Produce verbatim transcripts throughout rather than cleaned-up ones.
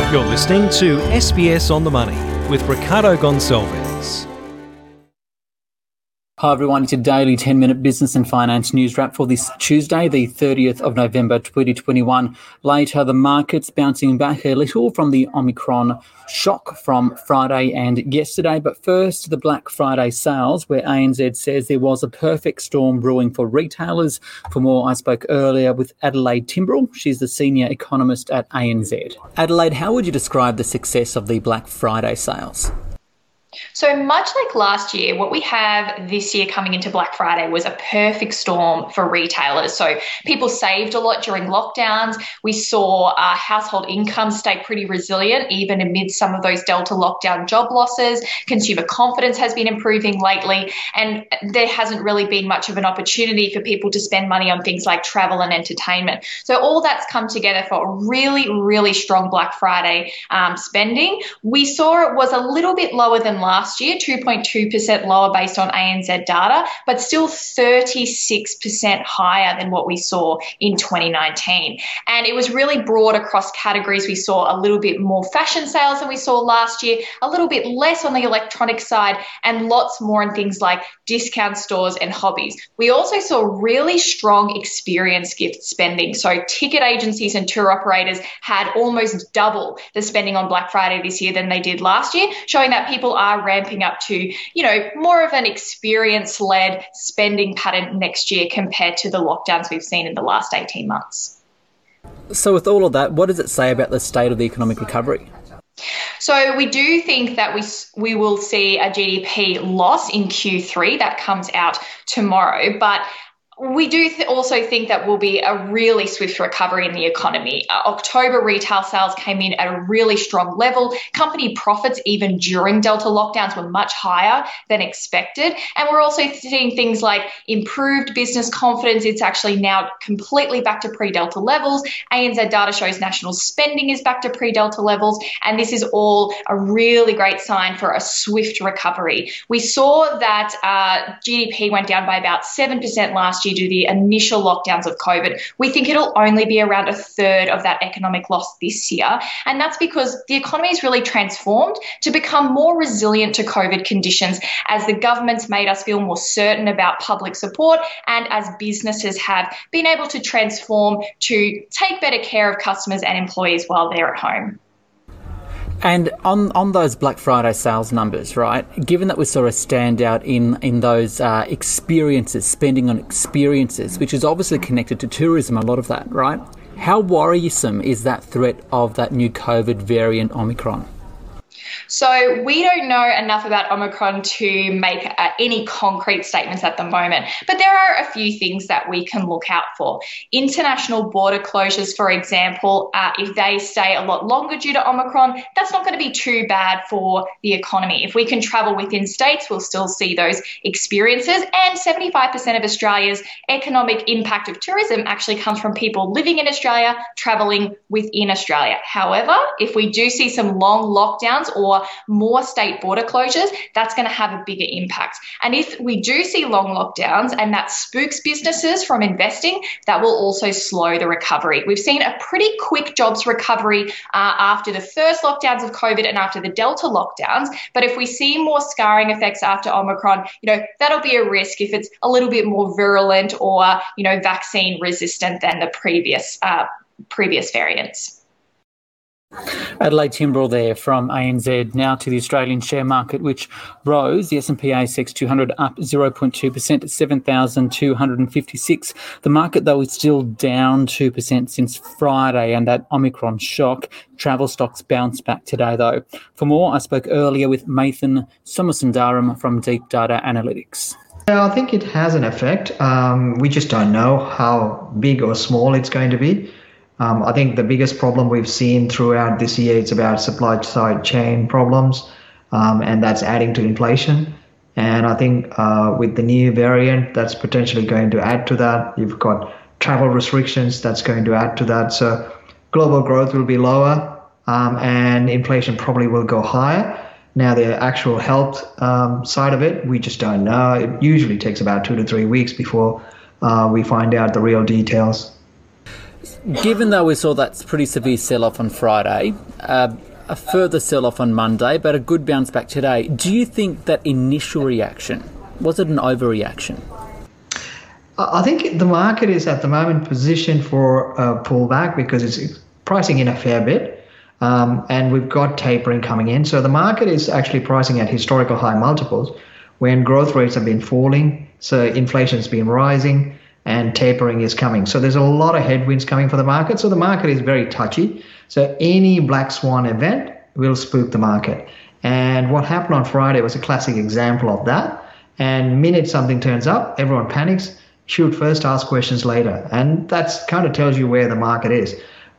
You're listening to S B S On The Money with Ricardo Gonçalves. Hi everyone, it's your daily ten minute business and finance news wrap for this Tuesday, the thirtieth of November twenty twenty-one. Later, the markets bouncing back a little from the Omicron shock from Friday and yesterday. But first, the Black Friday sales, where A N Z says there was a perfect storm brewing for retailers. For more, I spoke earlier with Adelaide Timbrell. She's the senior economist at A N Z. Adelaide, how would you describe the success of the Black Friday sales? So much like last year, what we have this year coming into Black Friday was a perfect storm for retailers. So people saved a lot during lockdowns. We saw uh, household income stay pretty resilient, even amid some of those Delta lockdown job losses. Consumer confidence has been improving lately, and there hasn't really been much of an opportunity for people to spend money on things like travel and entertainment. So all that's come together for a really, really strong Black Friday um, spending. We saw it was a little bit lower than last year, two point two percent lower based on A N Z data, but still thirty-six percent higher than what we saw in twenty nineteen. And it was really broad across categories. We saw a little bit more fashion sales than we saw last year, a little bit less on the electronic side, and lots more in things like discount stores and hobbies. We also saw really strong experience gift spending. So ticket agencies and tour operators had almost double the spending on Black Friday this year than they did last year, showing that people are ramping up to, you know, more of an experience-led spending pattern next year compared to the lockdowns we've seen in the last eighteen months. So with all of that, what does it say about the state of the economic recovery? So we do think that we we will see a G D P loss in Q three that comes out tomorrow, but we do th- also think that will be a really swift recovery in the economy. Uh, October retail sales came in at a really strong level. Company profits, even during Delta lockdowns, were much higher than expected. And we're also seeing things like improved business confidence. It's actually now completely back to pre-Delta levels. A N Z data shows national spending is back to pre-Delta levels. And this is all a really great sign for a swift recovery. We saw that uh, G D P went down by about seven percent last year due to the initial lockdowns of COVID. We think it'll only be around a third of that economic loss this year. And that's because the economy has really transformed to become more resilient to COVID conditions as the government's made us feel more certain about public support, and as businesses have been able to transform to take better care of customers and employees while they're at home. And on, on those Black Friday sales numbers, right, given that we saw a standout in, in those uh, experiences, spending on experiences, which is obviously connected to tourism, a lot of that, right? How worrisome is that threat of that new COVID variant Omicron? So we don't know enough about Omicron to make uh, any concrete statements at the moment, but there are a few things that we can look out for. International border closures, for example, uh, if they stay a lot longer due to Omicron, that's not going to be too bad for the economy. If we can travel within states, we'll still see those experiences, and seventy-five percent of Australia's economic impact of tourism actually comes from people living in Australia, travelling within Australia. However, if we do see some long lockdowns or more state border closures, that's going to have a bigger impact. And if we do see long lockdowns and that spooks businesses from investing, that will also slow the recovery. We've seen a pretty quick jobs recovery uh, after the first lockdowns of COVID and after the Delta lockdowns. But if we see more scarring effects after Omicron, you know, that'll be a risk if it's a little bit more virulent or, you know, vaccine resistant than the previous uh, previous variants. Adelaide Timbrell there from A N Z. Now to the Australian share market, which rose. The S and P A S X two hundred up zero point two percent at seven thousand two hundred fifty-six. The market, though, is still down two percent since Friday and that Omicron shock. Travel stocks bounced back today, though. For more, I spoke earlier with Mathan Somasundaram from Deep Data Analytics. Yeah, I think it has an effect. Um, we just don't know how big or small it's going to be. Um, I think the biggest problem we've seen throughout this year is about supply side chain problems, um, and that's adding to inflation. And I think uh, with the new variant, that's potentially going to add to that. You've got travel restrictions, that's going to add to that. So global growth will be lower, um, and inflation probably will go higher. Now, the actual health um, side of it, we just don't know. It usually takes about two to three weeks before uh, we find out the real details. Given though we saw that pretty severe sell-off on Friday, uh, a further sell-off on Monday, but a good bounce back today, do you think that initial reaction, was it an overreaction? I think the market is at the moment positioned for a pullback because it's pricing in a fair bit, um, and we've got tapering coming in. So the market is actually pricing at historical high multiples when growth rates have been falling, so inflation's been rising, and tapering is coming. So there's a lot of headwinds coming for the market. So the market is very touchy. So any black swan event will spook the market. And what happened on Friday was a classic example of that. And minute something turns up, everyone panics, shoot first, ask questions later. And that's kind of tells you where the market is.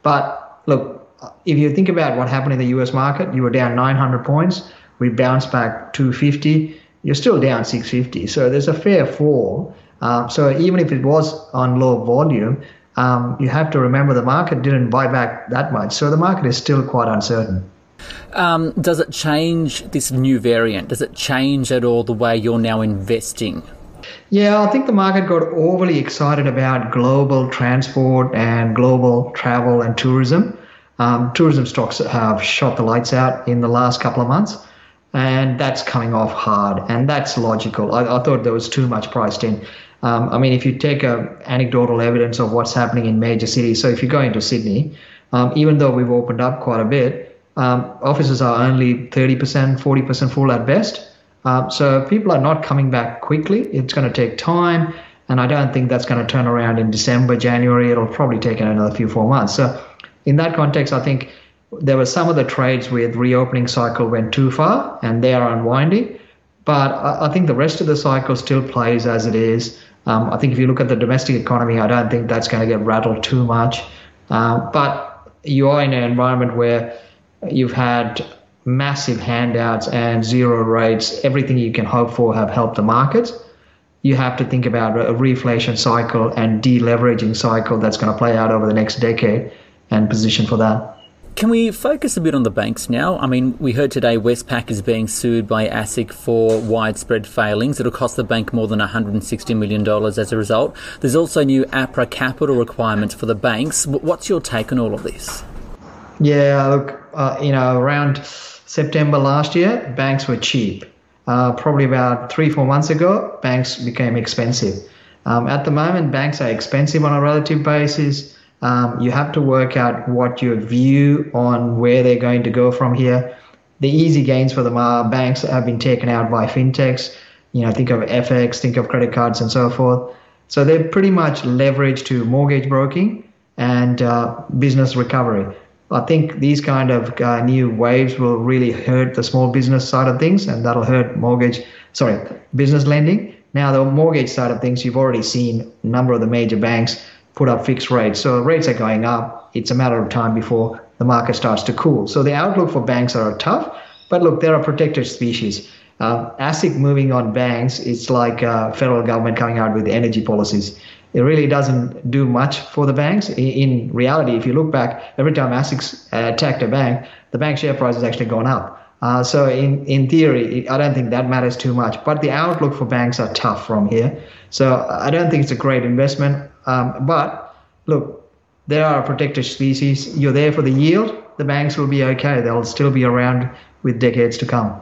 But look, if you think about what happened in the U S market, you were down nine hundred points. We bounced back two fifty. You're still down six fifty. So there's a fair fall. Um, so even if it was on low volume, um, you have to remember the market didn't buy back that much. So the market is still quite uncertain. Um, does it change this new variant? Does it change at all the way you're now investing? Yeah, I think the market got overly excited about global transport and global travel and tourism. Um, tourism stocks have shot the lights out in the last couple of months, and that's coming off hard, and that's logical. I, I thought there was too much priced in. Um, I mean, if you take a anecdotal evidence of what's happening in major cities, so if you go into Sydney, um, even though we've opened up quite a bit, um, offices are only thirty percent, forty percent full at best. Um, so people are not coming back quickly. It's going to take time, and I don't think that's going to turn around in December, January. It'll probably take another few, four months. So in that context, I think there were some of the trades with reopening cycle went too far, and they are unwinding. But I, I think the rest of the cycle still plays as it is. Um, I think if you look at the domestic economy, I don't think that's going to get rattled too much. Uh, but you are in an environment where you've had massive handouts and zero rates. Everything you can hope for have helped the markets. You have to think about a reflation cycle and deleveraging cycle that's going to play out over the next decade and position for that. Can we focus a bit on the banks now? I mean, we heard today Westpac is being sued by ASIC for widespread failings. It'll cost the bank more than one hundred sixty million dollars as a result. There's also new APRA capital requirements for the banks. What's your take on all of this? Yeah, look, uh, you know, around September last year, banks were cheap. Uh, probably about three, four months ago, banks became expensive. Um, at the moment, banks are expensive on a relative basis. Um, you have to work out what your view on where they're going to go from here. The easy gains for them are banks have been taken out by fintechs. You know, think of F X, think of credit cards and so forth. So they're pretty much leveraged to mortgage broking and uh, business recovery. I think these kind of uh, new waves will really hurt the small business side of things, and that'll hurt mortgage, sorry, business lending. Now, the mortgage side of things, you've already seen a number of the major banks put up fixed rates. So rates are going up. It's a matter of time before the market starts to cool. So the outlook for banks are tough, but look, they're a protected species. Uh, ASIC moving on banks, it's like uh, federal government coming out with energy policies. It really doesn't do much for the banks. In, in reality, if you look back, every time ASIC uh, attacked a bank, the bank share price has actually gone up. Uh, so in, in theory, I don't think that matters too much. But the outlook for banks are tough from here. So I don't think it's a great investment. Um, but look, they are a protected species. You're there for the yield. The banks will be okay. They'll still be around with decades to come.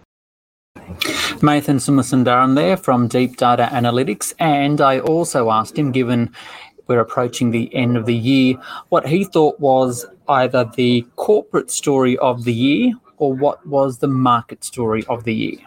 Mathan Somasundaram there from Deep Data Analytics. And I also asked him, given we're approaching the end of the year, what he thought was either the corporate story of the year or what was the market story of the year.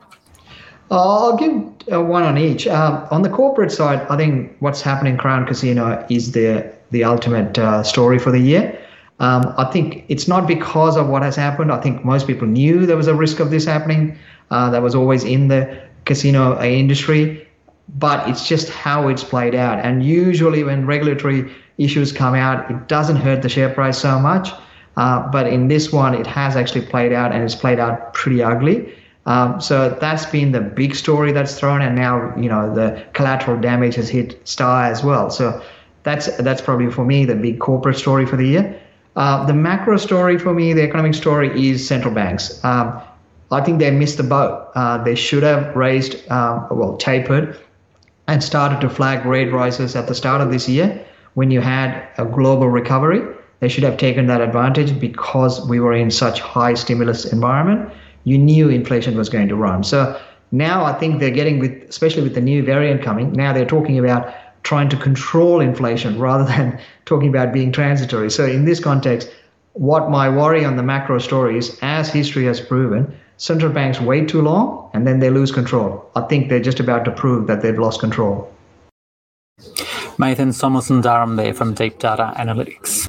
I'll give uh, one on each. Um, on the corporate side, I think what's happening in Crown Casino is the the ultimate uh, story for the year. Um, I think it's not because of what has happened. I think most people knew there was a risk of this happening. Uh, that was always in the casino industry, but it's just how it's played out. And usually when regulatory issues come out, it doesn't hurt the share price so much. Uh, but in this one, it has actually played out, and it's played out pretty ugly. Um, so that's been the big story that's thrown, and now, you know, the collateral damage has hit Star as well. So that's that's probably for me the big corporate story for the year. Uh, the macro story for me, the economic story, is central banks. Um, I think they missed the boat. Uh, they should have raised, um, well, tapered and started to flag rate rises at the start of this year. when you had a global recovery, they should have taken that advantage because we were in such high stimulus environment. You knew inflation was going to run. So now I think they're getting, with, especially with the new variant coming, now they're talking about trying to control inflation rather than talking about being transitory. So in this context, what my worry on the macro story is, as history has proven, central banks wait too long and then they lose control. I think they're just about to prove that they've lost control. Mathan Somasundaram there from Deep Data Analytics.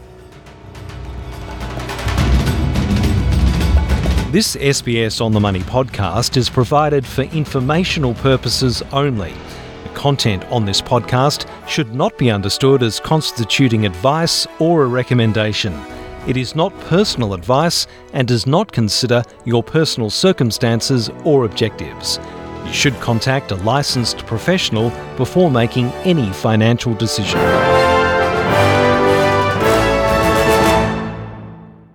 This S B S On The Money podcast is provided for informational purposes only. The content on this podcast should not be understood as constituting advice or a recommendation. It is not personal advice and does not consider your personal circumstances or objectives. You should contact a licensed professional before making any financial decision.